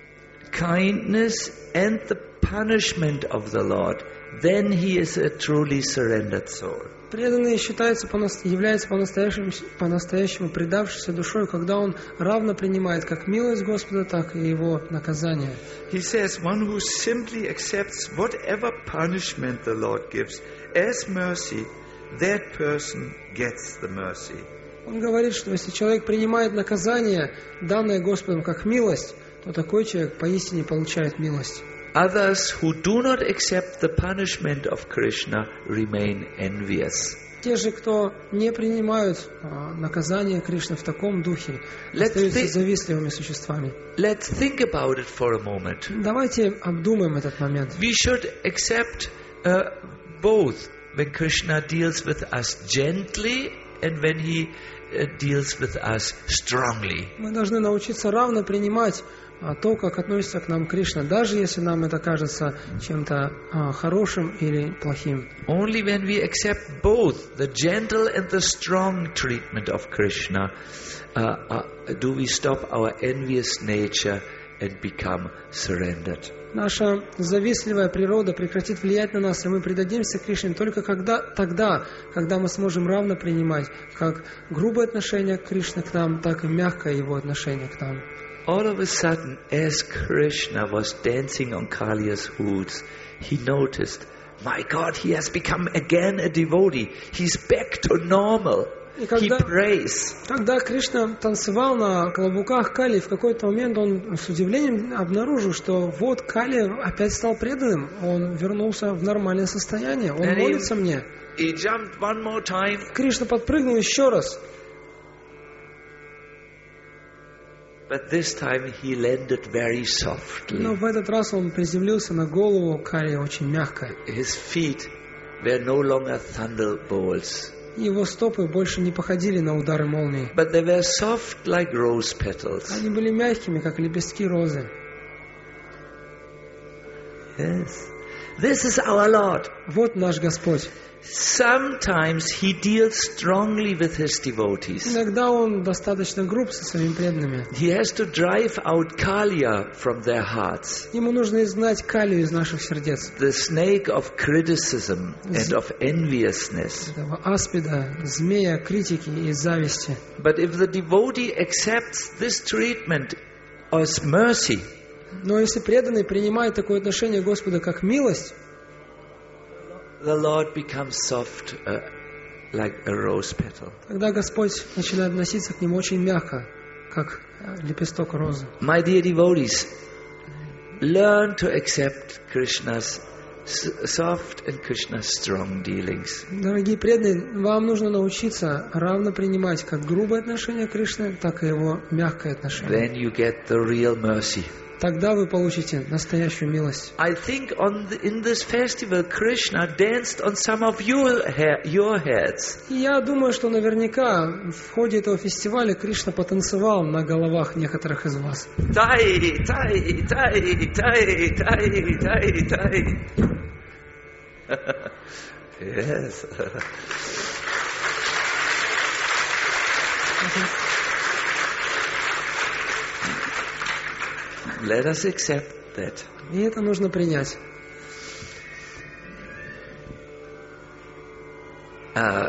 kindness and the punishment of the Lord, then he is a truly surrendered soul. Преданный считается, является по-настоящему, по-настоящему предавшейся душой, когда он равно принимает как милость Господа, так и его наказание. He says, one who simply accepts whatever punishment the Lord gives as mercy, that person gets the mercy. Он говорит, что если человек принимает наказание, данное Господом как милость, то такой человек поистине получает милость. Others who do not accept the punishment of Krishna remain envious. Те же, кто не принимают а, наказание Кришны в таком духе, Let's остаются thi- завистливыми существами. Let's think about it for a moment. Давайте обдумаем этот момент. We should accept uh, both when Krishna deals with us gently and when He uh, deals with us strongly. Мы должны научиться равно принимать а, то, как относится к нам Кришна, даже если нам это кажется чем-то а, хорошим или плохим. Only when we accept both the gentle and the strong treatment of Krishna uh, uh, do we stop our envious nature and become surrendered. Наша завистливая природа прекратит влиять на нас, и мы предадимся Кришне только когда, тогда, когда мы сможем равно принимать как грубое отношение к Кришне к нам, так и мягкое Его отношение к нам. All of a sudden, as Krishna was dancing on Kaliya's hoods, he noticed, my God, he has become again a devotee. He's back to normal. И когда, he prays. Когда Кришна танцевал на клобуках Кали, в какой-то момент он с удивлением обнаружил, что вот Кали опять стал преданным, он вернулся в нормальное состояние, он And молится he, мне. He jumped one more time. Кришна подпрыгнул еще раз. But this time he landed very softly. Но в этот раз он приземлился на голову Кали очень мягко. His feet were no longer thunderbolts. Его стопы больше не походили на удары молнии. But they were soft like rose petals. Они были мягкими, как лепестки розы. Yes. This is our Lord. Вот наш Господь. Sometimes He deals strongly with His devotees. Иногда Он достаточно груб со своими преданными. He has to drive out Kaliya from their hearts. Ему нужно изгнать Калию из наших сердец. The snake of criticism and of enviousness. Этого аспида, змея, критики и зависти. But if the devotee accepts this treatment as mercy, но если преданный принимает такое отношение Господа как милость, the Lord becomes soft uh, like a rose petal. Тогда Господь начинает относиться к нему очень мягко, как лепесток розы. My dear devotees, learn to accept Krishna's soft and Krishna's strong dealings. Дорогие преданные, вам нужно научиться равно принимать как грубое отношение к Кришне, так и его мягкое отношение. Then you get the real mercy. Тогда вы получите настоящую милость. I think on the, in this festival Krishna danced on some of your hair, your heads. И я думаю, что наверняка в ходе этого фестиваля Кришна потанцевал на головах некоторых из вас. Tai, tai, tai, tai, tai, tai, tai. Yes. Let us accept that. И это нужно принять. Uh,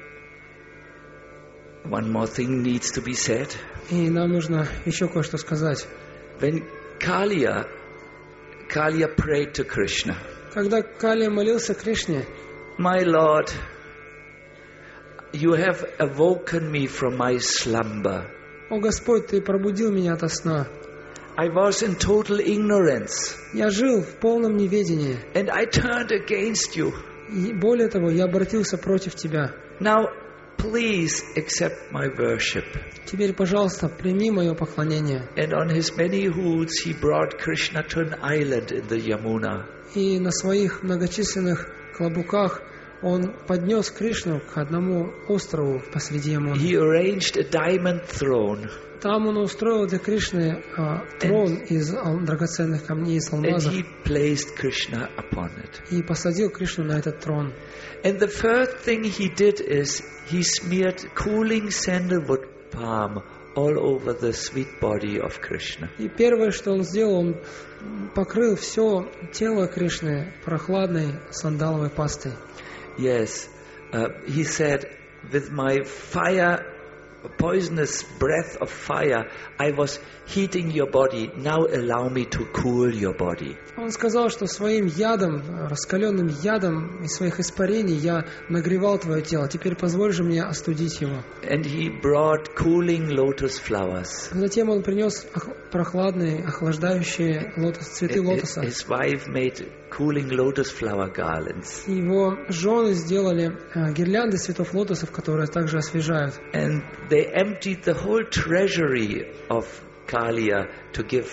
one more thing needs to be said. И нам нужно еще кое-что сказать. When Kaliya, Kaliya prayed to Krishna, Когда Калия молился Кришне, my Lord, you have awoken me from my slumber. «О Господь, Ты пробудил меня ото сна. I was in total ignorance, Я жил в полном неведении. and I turned against you. И более того, я обратился против Тебя. Now, please accept my worship." Теперь, пожалуйста, прими мое поклонение». And on his many hoods, he brought Krishna to an island in the Yamuna. И на своих многочисленных клобуках он поднес Кришну к одному острову посреди Ямуны. He arranged a diamond throne, Там он устроил для Кришны а, трон из ал- драгоценных камней, из and алмазов, he placed Krishna upon it. и посадил Кришну на этот трон. And the first thing he did is he smeared cooling sandalwood palm all over the sweet body of Krishna. И первое, что он сделал, он покрыл все тело Кришны прохладной сандаловой пастой. Yes, uh, he said, with my fire, poisonous breath of fire, I was heating your body. Now allow me to cool your body. Он сказал, что своим ядом, раскаленным ядом из своих испарений я нагревал твое тело. Теперь позволь же мне остудить его. And he brought cooling lotus flowers. Затем он принес ох- прохладные, охлаждающие лотос, цветы лотоса. His wife made cooling lotus flower garlands. Его жены сделали э, гирлянды цветов лотосов, которые также освежают. And they emptied the whole treasury of Kaliya to give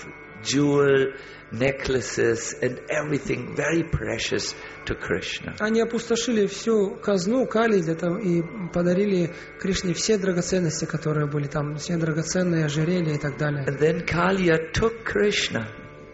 jewel necklaces and everything very precious to Krishna. Они опустошили всю казну Кали для того, и подарили Кришне все драгоценности, которые были там, все драгоценные ожерелья и так далее. And then Kaliya took Krishna.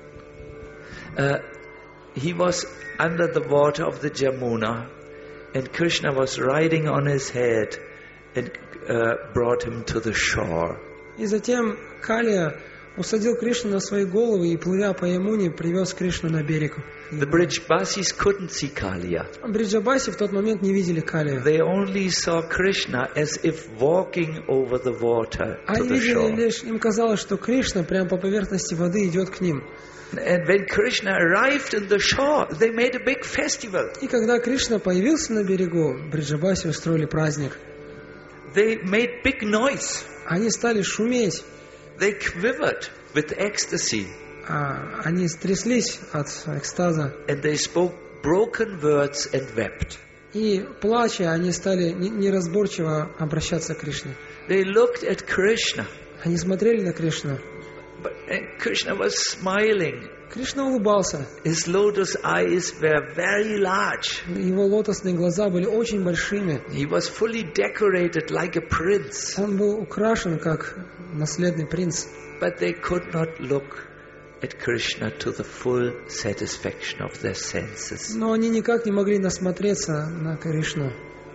Uh, he was under the water of the Jamuna, and Krishna was riding on his head and uh, brought him to the shore. И затем Калия усадил Кришну на свои головы и, плывя по Ямуне, привез Кришну на берег. The Brijbasis couldn't see Kaliya. Бриджабаси в тот момент не видели Калию. They only saw Krishna as if walking over the water to Они the видели shore. лишь, им казалось, что Кришна прямо по поверхности воды идет к ним. And when Krishna arrived in the shore, they made a big festival. И когда Кришна появился на берегу, Бриджабаси устроили праздник. They made big noise. Они стали шуметь, They quivered with ecstasy. а они тряслись от экстаза. And they spoke broken words and wept. И, плача, они стали не- неразборчиво обращаться к Кришне. They looked at Krishna. Они смотрели на Кришну. But and Krishna was smiling. Кришна улыбался. His lotus eyes were very large. Его лотосные глаза были очень большими. He was fully decorated like a prince. Он был украшен, как наследный принц. But they could not look at Krishna to the full satisfaction of their senses. Но они никак не могли насмотреться на Кришну.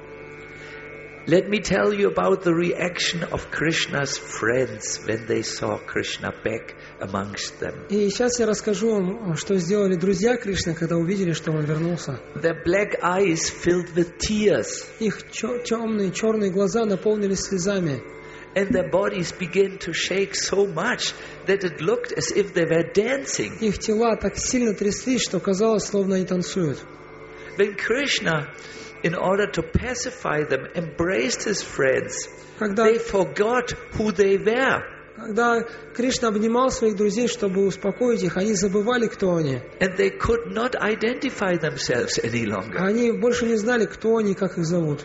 Let me tell you about the reaction of Krishna's friends when they saw Krishna back amongst them. И сейчас я расскажу вам, что сделали друзья Кришны, когда увидели, что он вернулся. Their black eyes filled with tears, Их чё- темные, черные глаза наполнились слезами. and their bodies began to shake so much that it looked as if they were dancing. Их тела так сильно тряслись, что казалось, словно они танцуют. When Krishna, in order to pacify them, embraced his friends, Когда, they forgot who they were. когда Кришна обнимал своих друзей, чтобы успокоить их, они забывали, кто они. And they could not identify themselves any longer. Они больше не знали, кто они, как их зовут.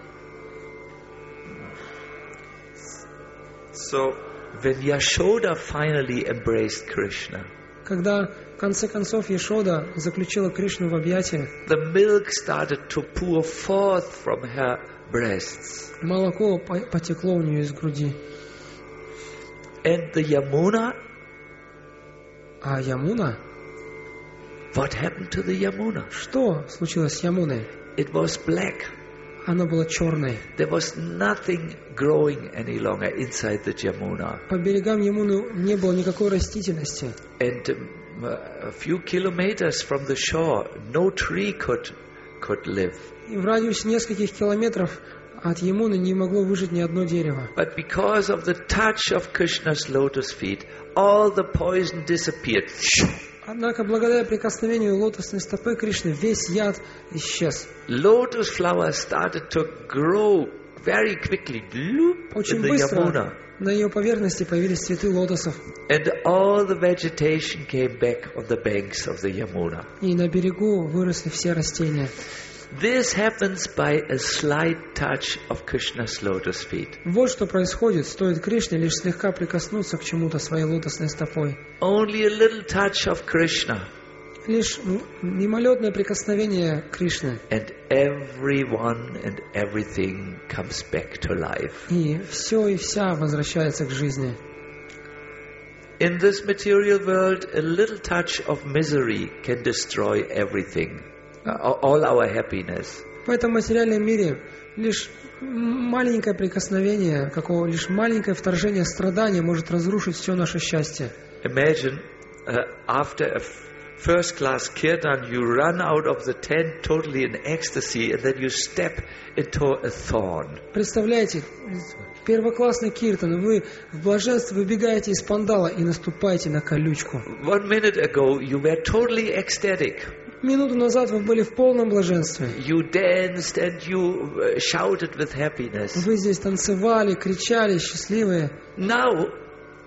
So, when Yashoda finally embraced Krishna, Когда, в конце концов, Ешода заключила Кришну в объятия, the milk started to pour forth from her breasts. молоко по- потекло у нее из груди. And the Yamuna, А Ямуна? what happened to the Yamuna? Что случилось с Ямуной? It was black. Она была черной. There was nothing growing any longer inside the Yamuna. По берегам Ямуны не было никакой растительности. And um, a few kilometers from the shore, no tree could, could live. И в радиусе нескольких километров от Ямуны не могло выжить ни одно дерево. But because of the touch of Krishna's lotus feet, all the poison disappeared. Однако, благодаря прикосновению лотосной стопы Кришны, весь яд исчез. Lotus flowers started to grow very quickly loop, in Очень the быстро Yamuna. на ее поверхности появились цветы лотосов. And all the vegetation came back on the banks of the Yamuna. И на берегу выросли все растения. This happens by a slight touch of Krishna's lotus feet. Вот что происходит, стоит Кришне лишь слегка прикоснуться к чему-то своей лотосной стопой. Only a little touch of Krishna. Лишь м- мимолетное прикосновение Кришны, And everyone and everything comes back to life. и все и вся возвращается к жизни. In this material world, a little touch of misery can destroy everything, uh, all our happiness. В этом материальном мире лишь маленькое прикосновение, какого, лишь маленькое вторжение страдания может разрушить все наше счастье. Imagine uh, after a f- first class kirtan, you run out of the tent totally in ecstasy, and then you step into a thorn. Представляете, первоклассный киртан, вы в блаженстве выбегаете из пандала и наступаете на колючку. One minute ago, you were totally ecstatic. Минуту назад вы были в полном блаженстве. You danced and you uh, shouted with happiness. Вы здесь танцевали, кричали, счастливые. Now,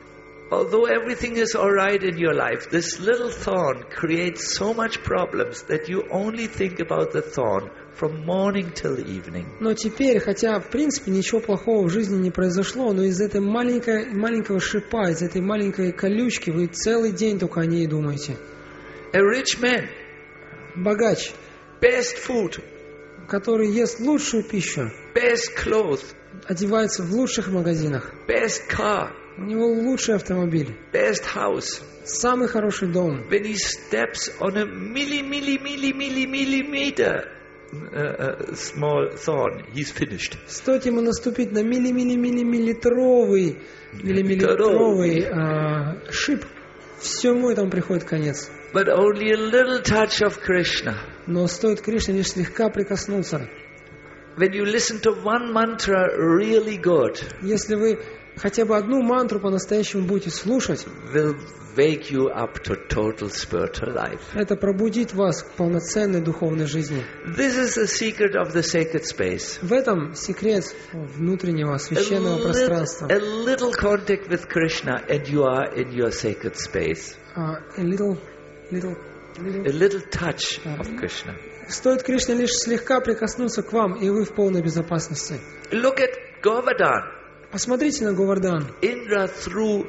although everything is all right in your life, this little thorn creates so much problems that you only think about the thorn from morning till evening. Но теперь, хотя в принципе ничего плохого в жизни не произошло, но из этой маленькой, маленького шипа, из этой маленькой колючки вы целый день только о ней думаете. A rich man, Богач, best food, который ест лучшую пищу, best clothes, одевается в лучших магазинах, best car, у него лучший автомобиль, best house. самый хороший дом. When he steps on a milli, milli, milli, milli, millimeter uh, uh, small thorn, he's finished. Стоит ему наступить на милли-милли-миллиметровый миллиметровый а, шип, всему этому приходит конец. But only a little touch of Krishna. Но стоит Кришне лишь слегка прикоснуться. When you listen to one mantra really good, Если вы хотя бы одну мантру по-настоящему будете слушать, will wake you up to total spiritual life. это пробудит вас к полноценной духовной жизни. This is the secret of the sacred space. В этом секрет внутреннего A священного little, пространства. a little contact with Krishna and you are in your sacred space. А, a little, little, A little. little touch of Krishna. Стоит Кришне лишь слегка прикоснуться к вам, и вы в полной безопасности. Look at Govardhan. Посмотрите на Говардан. Indra threw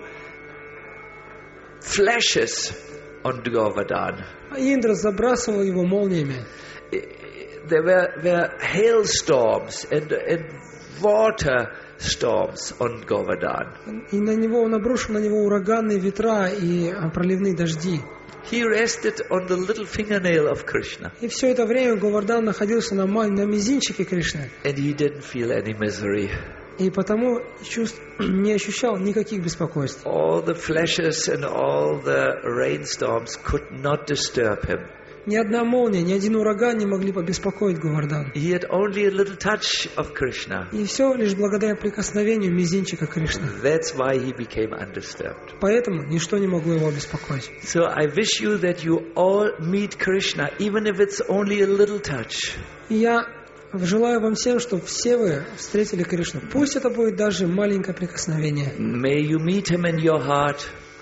flashes on Govardhan. Индра забрасывал его молниями. There were, were hailstorms and, and water storms on Govardhan. И на него он обрушил на него ураганные ветра и а, проливные дожди. He rested on the little fingernail of Krishna. И все это время Говардан находился на, ма- на мизинчике Кришны. And he didn't feel any misery. И потому чувств, не ощущал никаких беспокойств. All the flashes and all the rainstorms could not disturb him. Ни одна молния, ни один ураган не могли побеспокоить Говардан. He had only a little touch of Krishna. И все лишь благодаря прикосновению мизинчика Кришны. That's why he became undisturbed. Поэтому ничто не могло его беспокоить. So I wish you that you all meet Krishna, even if it's only a little touch. И я желаю вам всем, чтобы все вы встретили Кришну. Пусть это будет даже маленькое прикосновение. May you meet him in your heart.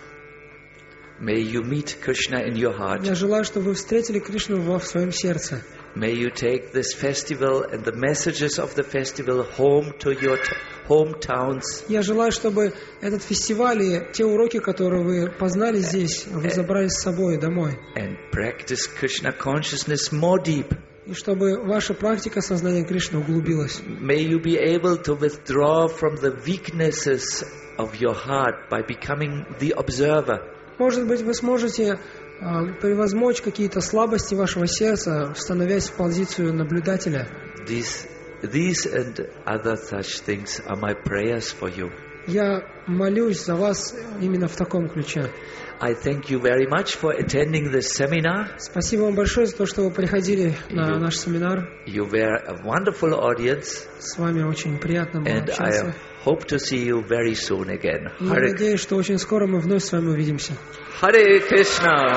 May you meet Krishna in your heart. Я желаю, чтобы вы встретили Кришну во в своем сердце. May you take this festival and the messages of the festival home to your t- hometowns. Я желаю, чтобы этот фестиваль и те уроки, которые вы познали здесь, вы забрали с собой домой. And practice Krishna consciousness more deep. И чтобы ваша практика сознания Кришны углубилась. May you be able to withdraw from the weaknesses of your heart by becoming the observer. Может быть, вы сможете а, превозмочь какие-то слабости вашего сердца, становясь в позицию наблюдателя. These, these and other such things are my prayers for you. Я молюсь за вас именно в таком ключе. I thank you very much for attending this seminar. Спасибо вам большое за то, что вы приходили на наш семинар. You were a wonderful audience, С вами очень приятно было and общаться. I hope to see you very soon again. И я надеюсь, что очень скоро мы вновь с вами увидимся. Hare Krishna.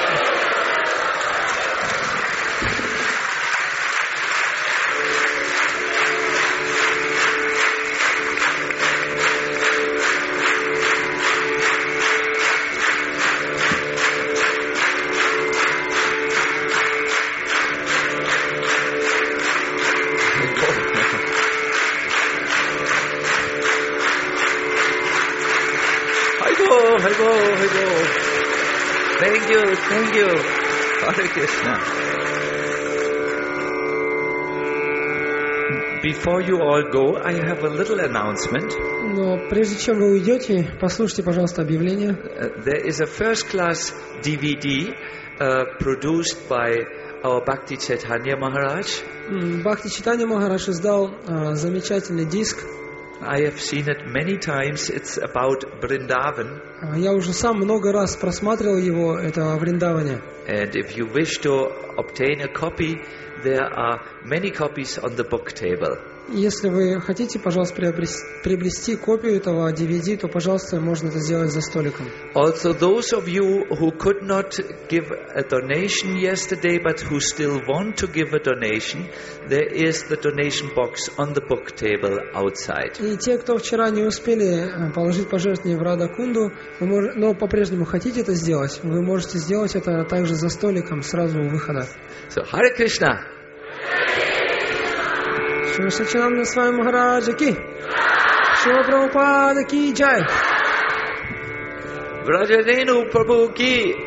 Haibo, Haibo, Haibo. Thank you, thank you. Hare Krishna. Before you all go, I have a little announcement. Но прежде чем вы уйдете, послушайте, пожалуйста, объявление. Uh, there is a first-class D V D uh, produced by our Bhakti Chaitanya Maharaj. М, Бхакти Чайтанья Махарадж издал а, замечательный диск. I have seen it many times. It's about Vrindavan. А, Я уже сам много раз просматривал его, это о Вриндаване. And if you wish to obtain a copy, there are many copies on the book table. Если вы хотите, пожалуйста, приобрести, приобрести копию этого ди ви ди, то, пожалуйста, можно это сделать за столиком. Also, those of you who could not give a donation yesterday but who still want to give a donation, there is the donation box on the book table outside. И те, кто вчера не успели положить пожертвование в Рада Кунду, вы мож... но по-прежнему хотите это сделать, вы можете сделать это также за столиком сразу у выхода. So, Hare Krishna. Шри Сачинанда Свами Махараджа ки, Шрила Прабхупада ки джай. Vrajanenu Prabhu ki.